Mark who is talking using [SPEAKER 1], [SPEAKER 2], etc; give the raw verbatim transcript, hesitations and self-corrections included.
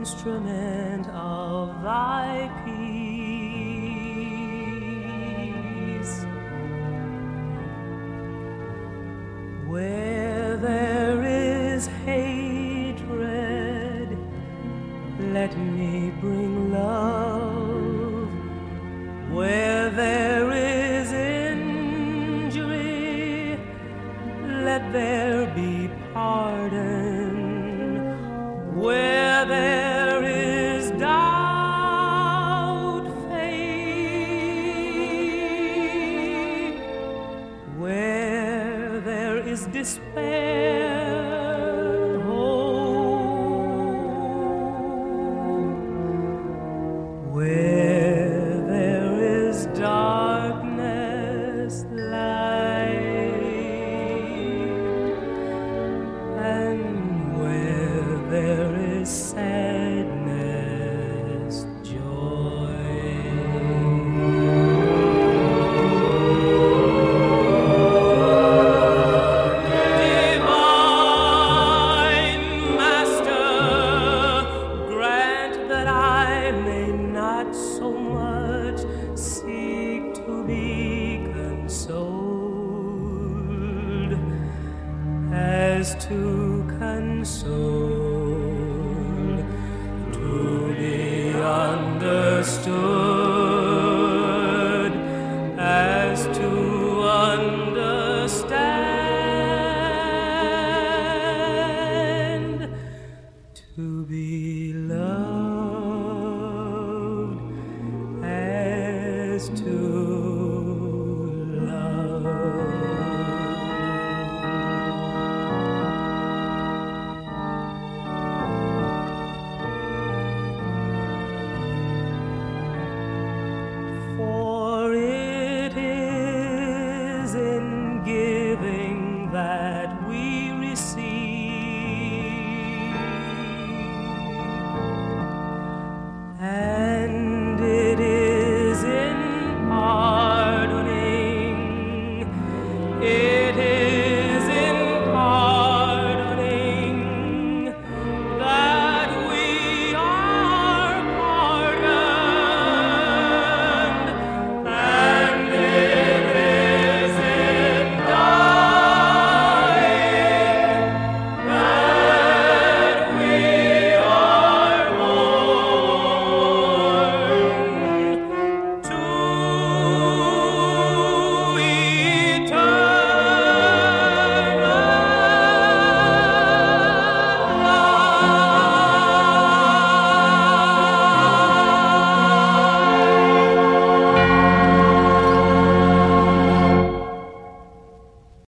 [SPEAKER 1] instrument of thy peace. Where there is hatred, let me bring love. Where there is injury, let there be pardon. Where there is doubt, faith. Where there is despair, hope. Where there is darkness, light. And where there is sadness, joy. Divine Master, grant that I may not so much seek to be consoled as to console, to be understood as to understand, to be loved.